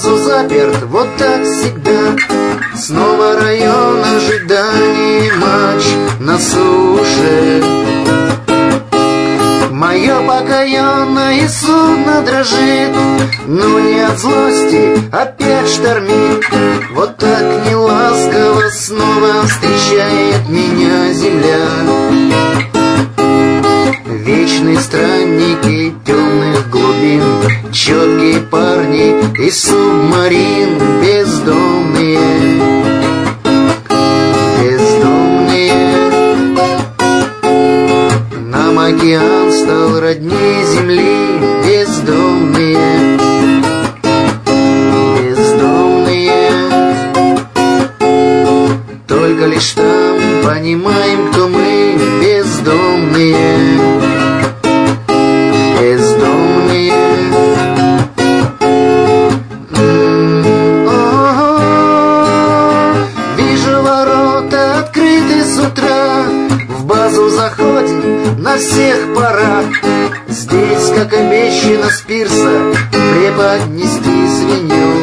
базу заперт, вот так всегда. Снова район ожиданий, матч на суше. Мое покаянное судно дрожит, но не от злости, опять штормит. Вот так неласково снова встречает меня земля. Вечные странники темных глубин, четкие парни и субмарин, бездомные, бездомные. Нам океан стал родней земли, бездомные, бездомные. Только лишь там понимаем, кто мы, бездомные, бездомные. Вижу, ворота открыты с утра, в базу заходим на всех парах. Здесь, как обещано с пирса, преподнести свинью.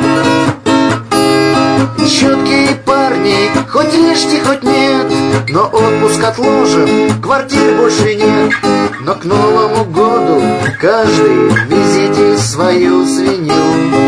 Четкие парни, хоть ешьте, хоть нет, но отпуск отложен, квартир больше нет. Но к Новому году каждый везите свою свинью.